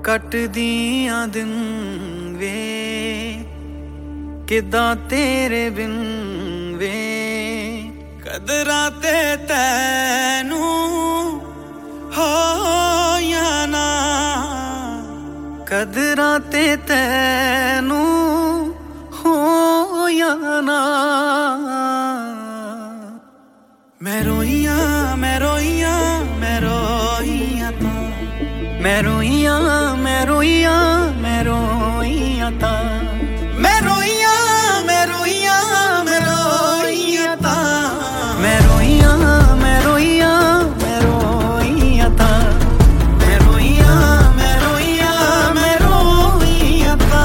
cut दियां दिन वे किदां तेरे बिन वे कदरां ते तैनू हो या ना कदरां ते तैनू हो या ना मैं रोइया मैं रोइया मैं रोइया था मैं रोइया मैं रोइया मैं रोइया था मैं रोइया मैं रोइया मैं रोइया था मैं रोइया मैं रोइया मैं रोइया था मैं रोइया मैं रोइया मैं रोइया था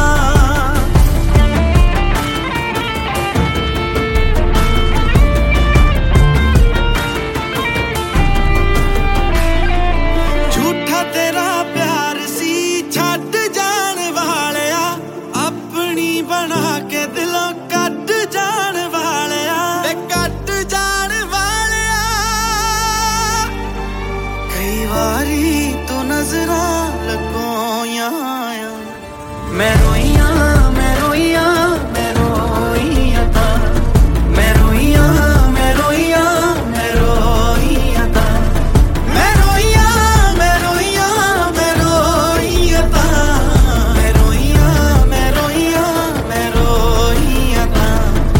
झूठा तेरा प्यार सी छड्ड जान वालिया अपनी बना के दिलों कट जान वालिया कट जान वालिया कई बारी तो नजरां लगोया मैं रोइया मैं रोइया मैं रोइया था मैं रोइया मैं रोइया मैं रोइया था मैं रोइया मैं रोइया मैं रोइया था मैं रोइया मैं रोइया मैं रोइया था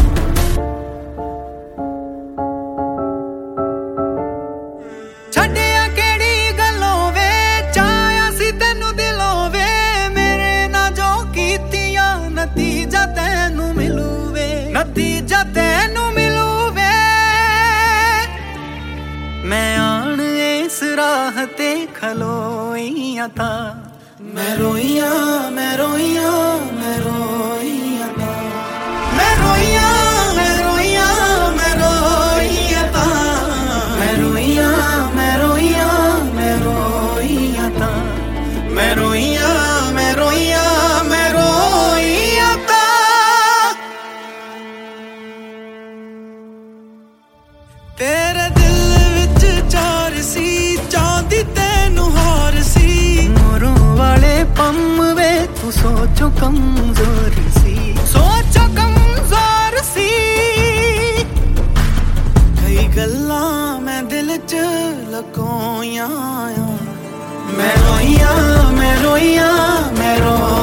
छड्डिया केड़ी गल्लों वे चाया सी तैनू दिलों वे मेरे ना जो कीतियां नतीजा तैनू मिलू वे नतीजा तैनू मिलू वे मैं आन इस राह ते खलोइया था मैं रोइया मैं रोइया मैं रोइया था मैं रोइया मैं रोइया मैं रोइया था मैं रोइया मैं रोइया मैं रोइया था मैं रोइया मैं रोइया मैं रोइया था तेरे दिल विच चोर सी चांदी तैनू होर सी मोरों वाले पम वे तू सोचो कमजोर सी सोचो कमजोर सी कई गल्लां मैं दिल च लकोया मैं रोइया मैं रोइया मैं रोइया